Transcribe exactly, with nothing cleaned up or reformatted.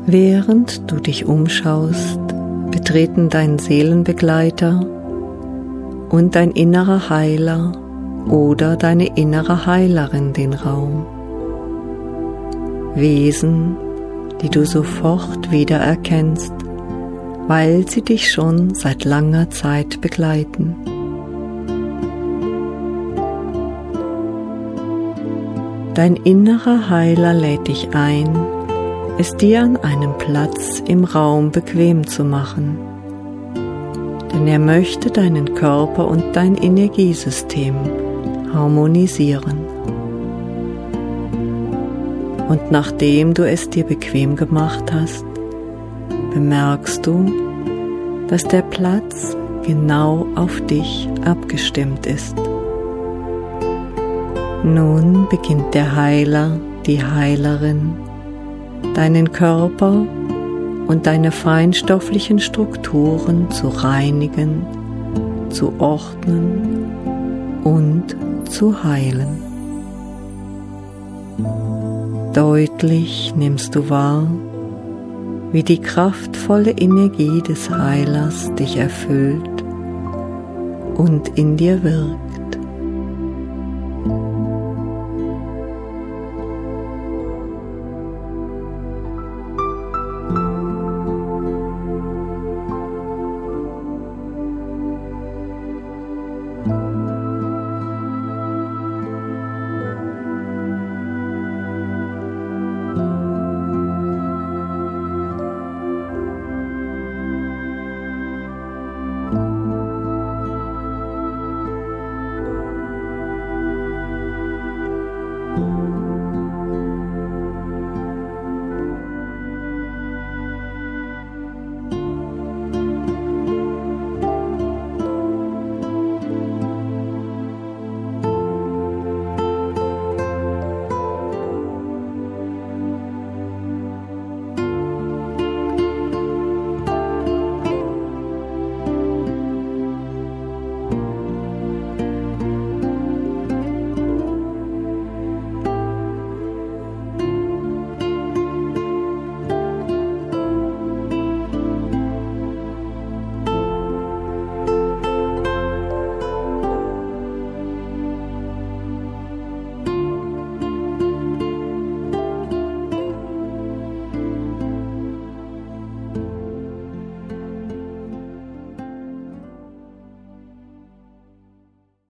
Während du dich umschaust, betreten dein Seelenbegleiter und dein innerer Heiler oder deine innere Heilerin den Raum. Wesen, die du sofort wiedererkennst, weil sie dich schon seit langer Zeit begleiten. Dein innerer Heiler lädt dich ein, es dir an einem Platz im Raum bequem zu machen, denn er möchte deinen Körper und dein Energiesystem harmonisieren. Und nachdem du es dir bequem gemacht hast, bemerkst du, dass der Platz genau auf dich abgestimmt ist. Nun beginnt der Heiler, die Heilerin, deinen Körper und deine feinstofflichen Strukturen zu reinigen, zu ordnen und zu heilen. Deutlich nimmst du wahr, wie die kraftvolle Energie des Heilers dich erfüllt und in dir wirkt.